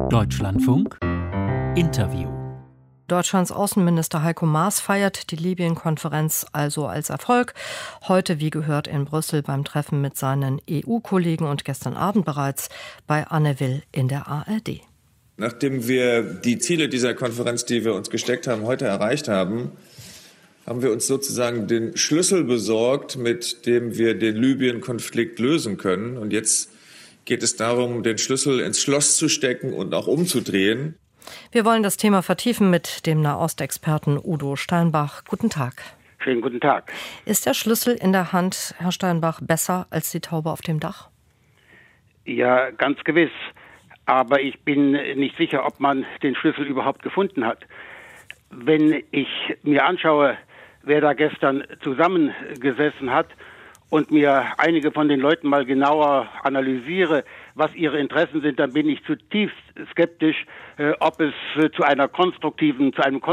Deutschlandfunk Interview. Deutschlands Außenminister Heiko Maas feiert die Libyen-Konferenz also als Erfolg. Heute, wie gehört, in Brüssel beim Treffen mit seinen EU-Kollegen und gestern Abend bereits bei Anne Will in der ARD. Nachdem wir die Ziele dieser Konferenz, die wir uns gesteckt haben, heute erreicht haben, haben wir uns sozusagen den Schlüssel besorgt, mit dem wir den Libyen-Konflikt lösen können. Und jetzt geht es darum, den Schlüssel ins Schloss zu stecken und auch umzudrehen. Wir wollen das Thema vertiefen mit dem Nahostexperten Udo Steinbach. Guten Tag. Schönen guten Tag. Ist der Schlüssel in der Hand, Herr Steinbach, besser als die Taube auf dem Dach? Ja, ganz gewiss. Aber ich bin nicht sicher, ob man den Schlüssel überhaupt gefunden hat. Wenn ich mir anschaue, wer da gestern zusammengesessen hat und mir einige von den Leuten mal genauer analysiere, was ihre Interessen sind, dann bin ich zutiefst skeptisch, ob es zu einem konstruktiven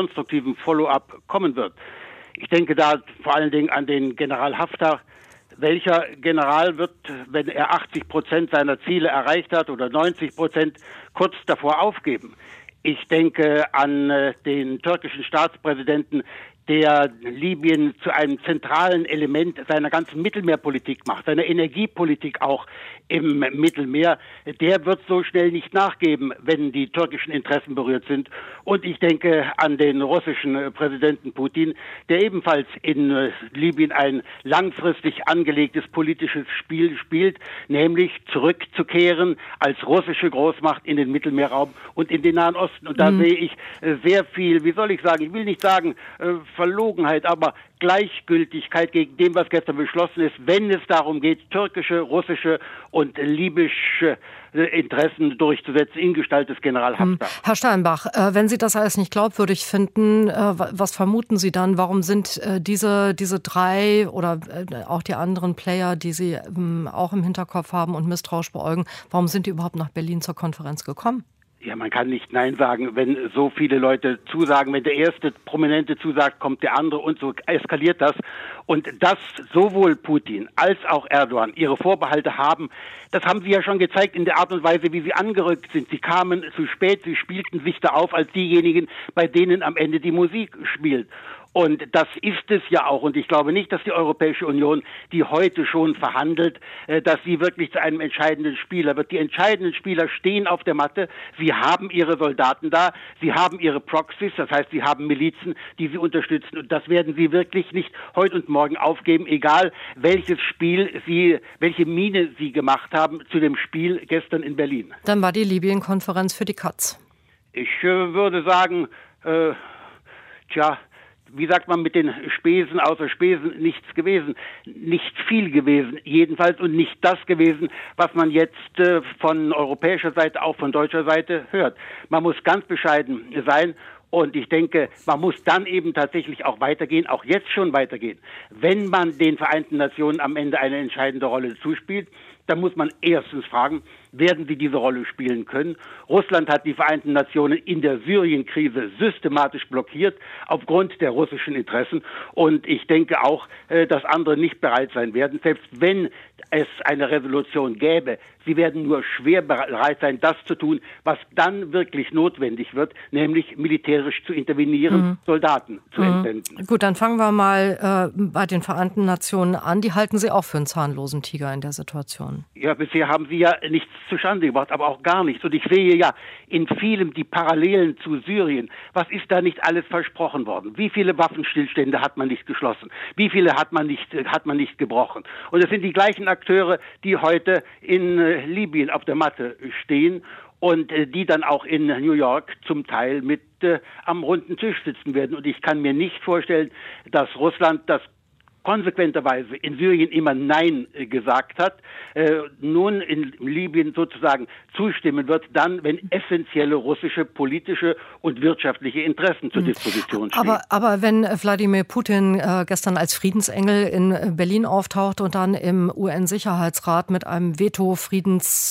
Follow-up kommen wird. Ich denke da vor allen Dingen an den General Haftar. Welcher General wird, wenn er 80% seiner Ziele erreicht hat oder 90%, kurz davor aufgeben? Ich denke an den türkischen Staatspräsidenten, der Libyen zu einem zentralen Element seiner ganzen Mittelmeerpolitik macht, seiner Energiepolitik auch im Mittelmeer. Der wird so schnell nicht nachgeben, wenn die türkischen Interessen berührt sind. Und ich denke an den russischen Präsidenten Putin, der ebenfalls in Libyen ein langfristig angelegtes politisches Spiel spielt, nämlich zurückzukehren als russische Großmacht in den Mittelmeerraum und in den Nahen Osten. Und da sehe ich sehr viel, ich will nicht sagen Verlogenheit, aber Gleichgültigkeit gegen dem, was gestern beschlossen ist, wenn es darum geht, türkische, russische und libysche Interessen durchzusetzen in Gestalt des General Haftar. Herr Steinbach, wenn Sie das alles nicht glaubwürdig finden, was vermuten Sie dann? Warum sind diese drei oder auch die anderen Player, die Sie auch im Hinterkopf haben und misstrauisch beäugen, warum sind die überhaupt nach Berlin zur Konferenz gekommen? Ja, man kann nicht Nein sagen, wenn so viele Leute zusagen. Wenn der erste Prominente zusagt, kommt der andere und so eskaliert das. Und dass sowohl Putin als auch Erdogan ihre Vorbehalte haben, das haben sie ja schon gezeigt in der Art und Weise, wie sie angerückt sind. Sie kamen zu spät, sie spielten sich da auf als diejenigen, bei denen am Ende die Musik spielt. Und das ist es ja auch. Und ich glaube nicht, dass die Europäische Union, die heute schon verhandelt, dass sie wirklich zu einem entscheidenden Spieler wird. Die entscheidenden Spieler stehen auf der Matte. Sie haben ihre Soldaten da. Sie haben ihre Proxys. Das heißt, sie haben Milizen, die sie unterstützen. Und das werden sie wirklich nicht heute und morgen aufgeben, egal welches Spiel welche Miene sie gemacht haben zu dem Spiel gestern in Berlin. Dann war die Libyen-Konferenz für die Katz. Ich würde sagen, wie sagt man mit den Spesen, außer Spesen nichts gewesen, nicht viel gewesen jedenfalls und nicht das gewesen, was man jetzt von europäischer Seite, auch von deutscher Seite hört. Man muss ganz bescheiden sein und ich denke, man muss dann eben tatsächlich auch weitergehen, auch jetzt schon weitergehen. Wenn man den Vereinten Nationen am Ende eine entscheidende Rolle zuspielt, dann muss man erstens fragen, werden sie diese Rolle spielen können? Russland hat die Vereinten Nationen in der Syrien-Krise systematisch blockiert aufgrund der russischen Interessen. Und ich denke auch, dass andere nicht bereit sein werden, selbst wenn es eine Resolution gäbe. Sie werden nur schwer bereit sein, das zu tun, was dann wirklich notwendig wird, nämlich militärisch zu intervenieren, Soldaten zu entsenden. Gut, dann fangen wir mal bei den Vereinten Nationen an. Die halten Sie auch für einen zahnlosen Tiger in der Situation. Ja, bisher haben sie ja nichts zustande gebracht, aber auch gar nichts. Und ich sehe ja in vielem die Parallelen zu Syrien. Was ist da nicht alles versprochen worden? Wie viele Waffenstillstände hat man nicht geschlossen? Wie viele hat man nicht gebrochen? Und es sind die gleichen Akteure, die heute in Libyen auf der Matte stehen und die dann auch in New York zum Teil mit am runden Tisch sitzen werden. Und ich kann mir nicht vorstellen, dass Russland das konsequenterweise in Syrien immer Nein gesagt hat, nun in Libyen sozusagen zustimmen wird, dann, wenn essentielle russische politische und wirtschaftliche Interessen zur Disposition stehen. Aber wenn Wladimir Putin gestern als Friedensengel in Berlin auftaucht und dann im UN-Sicherheitsrat mit einem Veto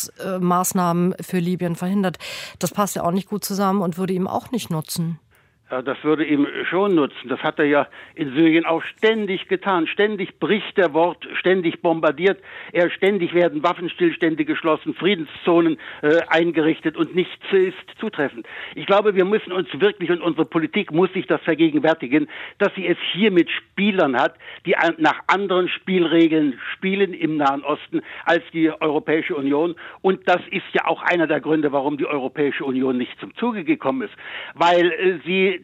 Friedensmaßnahmen für Libyen verhindert, das passt ja auch nicht gut zusammen und würde ihm auch nicht nutzen. Das würde ihm schon nutzen. Das hat er ja in Syrien auch ständig getan. Ständig bricht der Wort, ständig bombardiert. Ständig werden Waffenstillstände geschlossen, Friedenszonen eingerichtet und nichts ist zutreffend. Ich glaube, wir müssen uns wirklich, und unsere Politik muss sich das vergegenwärtigen, dass sie es hier mit Spielern hat, die nach anderen Spielregeln spielen im Nahen Osten als die Europäische Union. Und das ist ja auch einer der Gründe, warum die Europäische Union nicht zum Zuge gekommen ist. Weil sie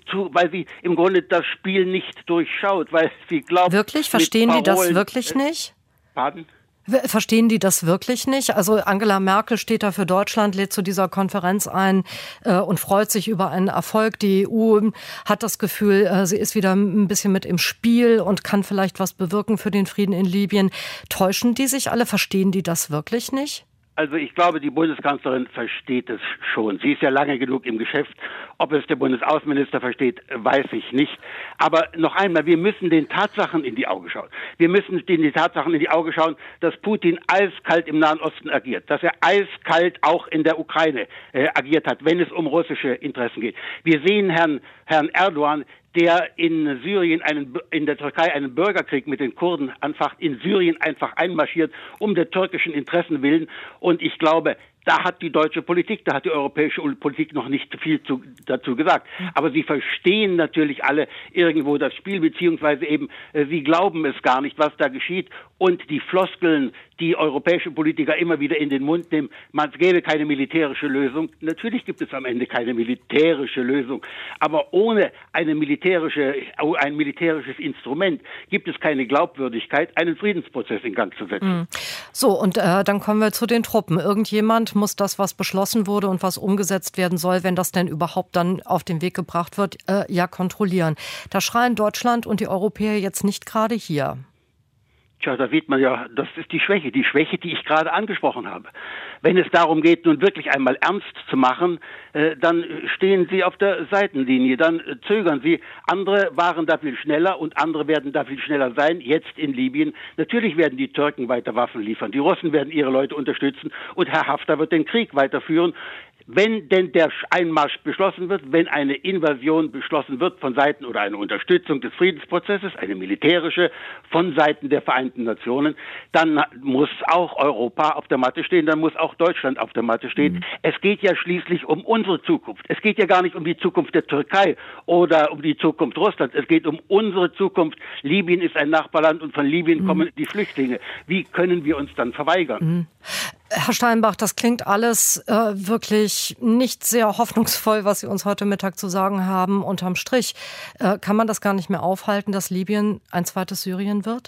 im Grunde das Spiel nicht durchschaut, weil sie glaubt... Wirklich? Verstehen die das wirklich nicht? Pardon? Verstehen die das wirklich nicht? Also Angela Merkel steht da für Deutschland, lädt zu dieser Konferenz ein und freut sich über einen Erfolg. Die EU hat das Gefühl, sie ist wieder ein bisschen mit im Spiel und kann vielleicht was bewirken für den Frieden in Libyen. Täuschen die sich alle? Verstehen die das wirklich nicht? Also ich glaube, die Bundeskanzlerin versteht es schon. Sie ist ja lange genug im Geschäft. Ob es der Bundesaußenminister versteht, weiß ich nicht. Aber noch einmal, wir müssen den Tatsachen in die Augen schauen. Wir müssen den Tatsachen in die Augen schauen, dass Putin eiskalt im Nahen Osten agiert, dass er eiskalt auch in der Ukraine agiert hat, wenn es um russische Interessen geht. Wir sehen Herrn Erdogan, der in Syrien in der Türkei einen Bürgerkrieg mit den Kurden anfacht, in Syrien einfach einmarschiert, um der türkischen Interessen willen. Und ich glaube, da hat die deutsche Politik, da hat die europäische Politik noch nicht viel dazu gesagt. Aber sie verstehen natürlich alle irgendwo das Spiel, beziehungsweise eben, sie glauben es gar nicht, was da geschieht. Und die Floskeln, die europäische Politiker immer wieder in den Mund nehmen, es gäbe keine militärische Lösung. Natürlich gibt es am Ende keine militärische Lösung. Aber ohne ein militärisches Instrument gibt es keine Glaubwürdigkeit, einen Friedensprozess in Gang zu setzen. So, und dann kommen wir zu den Truppen. Irgendjemand muss das, was beschlossen wurde und was umgesetzt werden soll, wenn das denn überhaupt dann auf den Weg gebracht wird, ja kontrollieren. Da schreien Deutschland und die Europäer jetzt nicht gerade hier. Tja, da sieht man ja, das ist die Schwäche, die ich gerade angesprochen habe. Wenn es darum geht, nun wirklich einmal ernst zu machen, dann stehen sie auf der Seitenlinie, dann zögern sie. Andere waren da viel schneller und andere werden da viel schneller sein, jetzt in Libyen. Natürlich werden die Türken weiter Waffen liefern, die Russen werden ihre Leute unterstützen und Herr Haftar wird den Krieg weiterführen. Wenn denn der Einmarsch beschlossen wird, wenn eine Invasion beschlossen wird von Seiten oder eine Unterstützung des Friedensprozesses, eine militärische von Seiten der Vereinten Nationen, dann muss auch Europa auf der Matte stehen, dann muss auch Deutschland auf der Matte stehen. Es geht ja schließlich um unsere Zukunft. Es geht ja gar nicht um die Zukunft der Türkei oder um die Zukunft Russlands. Es geht um unsere Zukunft. Libyen ist ein Nachbarland und von Libyen kommen die Flüchtlinge. Wie können wir uns dann verweigern? Herr Steinbach, das klingt alles wirklich nicht sehr hoffnungsvoll, was Sie uns heute Mittag zu sagen haben. Unterm Strich, kann man das gar nicht mehr aufhalten, dass Libyen ein zweites Syrien wird?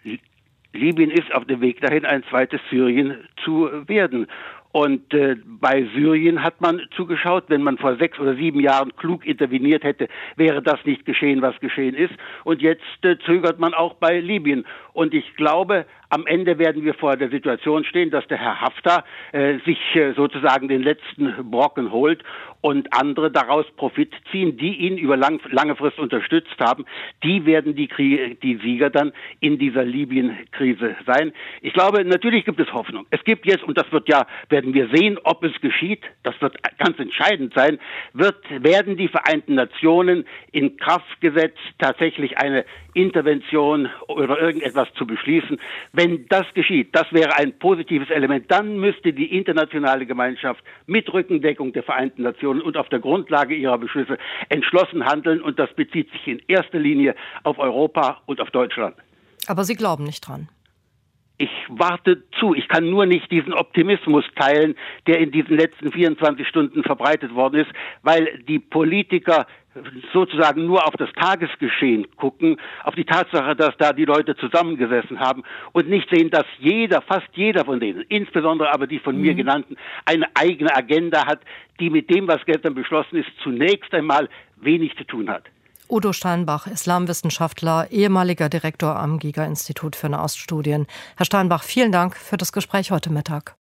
Libyen ist auf dem Weg dahin, ein zweites Syrien zu werden. Und bei Syrien hat man zugeschaut, wenn man vor 6 oder 7 Jahren klug interveniert hätte, wäre das nicht geschehen, was geschehen ist. Und jetzt zögert man auch bei Libyen. Und ich glaube, am Ende werden wir vor der Situation stehen, dass der Herr Haftar sich sozusagen den letzten Brocken holt und andere daraus Profit ziehen, die ihn über lange Frist unterstützt haben. Die werden die Sieger dann in dieser Libyen-Krise sein. Ich glaube, natürlich gibt es Hoffnung. Es gibt jetzt, und das werden wir sehen, ob es geschieht, das wird ganz entscheidend sein, werden die Vereinten Nationen in Kraft gesetzt, tatsächlich eine Intervention oder irgendetwas zu beschließen. Wenn das geschieht, das wäre ein positives Element, dann müsste die internationale Gemeinschaft mit Rückendeckung der Vereinten Nationen und auf der Grundlage ihrer Beschlüsse entschlossen handeln, und das bezieht sich in erster Linie auf Europa und auf Deutschland. Aber Sie glauben nicht dran? Ich warte zu. Ich kann nur nicht diesen Optimismus teilen, der in diesen letzten 24 Stunden verbreitet worden ist, weil die Politiker sozusagen nur auf das Tagesgeschehen gucken, auf die Tatsache, dass da die Leute zusammengesessen haben und nicht sehen, dass fast jeder von denen, insbesondere aber die von mir genannten, eine eigene Agenda hat, die mit dem, was gestern beschlossen ist, zunächst einmal wenig zu tun hat. Udo Steinbach, Islamwissenschaftler, ehemaliger Direktor am Giga-Institut für Nahoststudien. Herr Steinbach, vielen Dank für das Gespräch heute Mittag.